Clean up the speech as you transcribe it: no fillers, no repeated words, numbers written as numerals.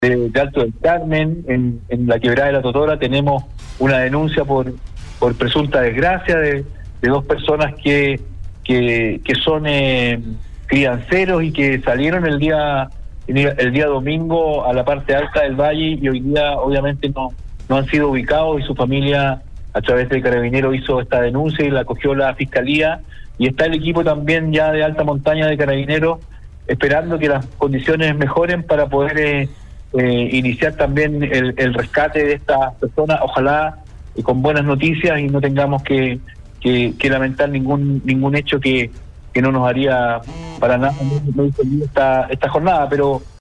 de Alto del Carmen, en la Quebrada de la Totora, tenemos una denuncia por presunta desgracia de dos personas que son crianceros y que salieron el día domingo a la parte alta del valle y hoy día obviamente no han sido ubicados, y su familia a través de Carabineros hizo esta denuncia y la acogió la Fiscalía, y está el equipo también ya de alta montaña de Carabineros esperando que las condiciones mejoren para poder iniciar también el rescate de estas personas, ojalá con buenas noticias y no tengamos que lamentar ningún hecho que no nos haría para nada muy feliz esta jornada, pero